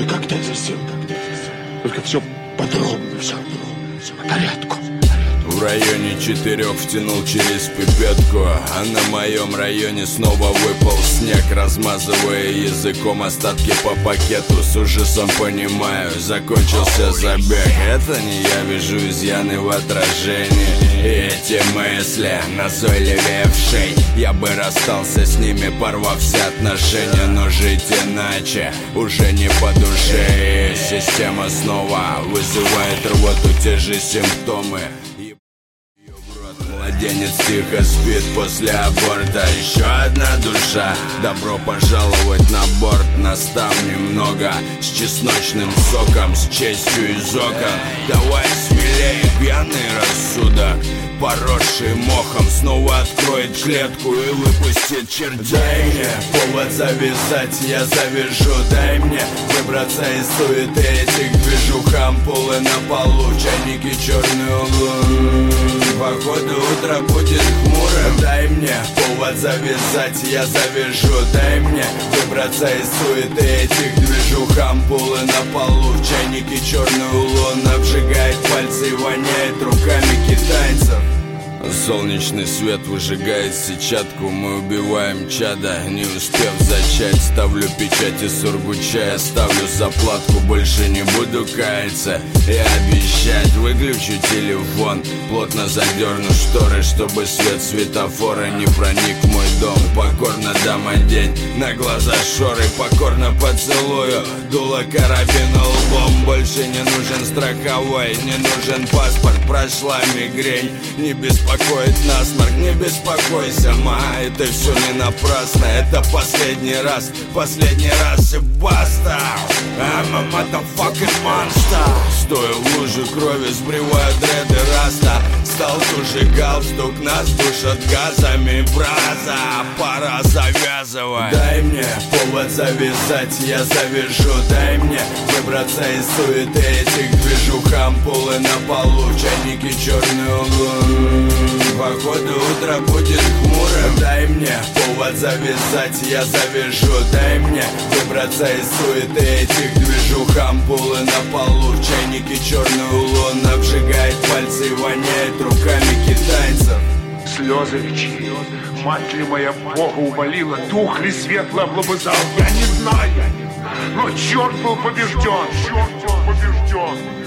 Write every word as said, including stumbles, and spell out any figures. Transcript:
вы как дядя Сим, только все подробно, все, все по порядку. В районе четырех втянул через пипетку, а на моем районе снова выпал снег, размазывая языком остатки по пакету. С ужасом понимаю, закончился забег. Это не я вижу изъяны в отражении, и эти мысли назойливее вшей. Я бы расстался с ними, порвав все отношения, но жить иначе уже не по душе. И система снова вызывает рвоту, те же симптомы. Младенец тихо спит после аборта. Еще одна душа, добро пожаловать на борт. Настав немного с чесночным соком, с честью из окон. Давай смелее, пьяный рассудок, поросший мохом, снова откроет клетку и выпустит чертей. Дай мне повод завязать, я завяжу. Дай мне выбраться из суеты этих движух. Ампулы на полу, чайники, черный углу. Походу утро будет хмурым. Дай мне повод завязать, я завяжу. Дай мне выбраться из суеты этих движух. Ампулы на полу, чайники, черный улон обжигает пальцы и воняет руками китайцев. Солнечный свет выжигает сетчатку. Мы убиваем чада, не успев зачать. Ставлю печати сургуча, ставлю заплатку. Больше не буду каяться и обещать. Выключу телефон, плотно задерну шторы, чтобы свет светофора не проник в мой дом. Покорно дам одеть на глаза шоры, покорно поцелую дуло карабина лбом. Больше не нужен страховой, не нужен паспорт. Прошла мигрень, не беспокойся насморк, не беспокойся, ма, это все не напрасно. Это последний раз, последний раз и баста. I'm a motherfucking monster. Стою в луже крови, сбриваю дреды раста. Стал туже галстук, нас душат газами браза. Пора завязывать. Дай мне повод завязать, я завяжу. Дай мне выбраться из суеты этих движух. Ампулы на полу, чайники, черный углу. Походу утро будет хмурым. Дай мне повод завязать, я завяжу. Дай мне выбраться из суеты этих движух. Ампулы на полу, чайники, черный улон обжигает пальцы и воняет руками китайцев. Слезы речи, мать ли моя Бога умолила, дух ли светло облобызал, я не знаю, но черт был побежден, черт был побежден.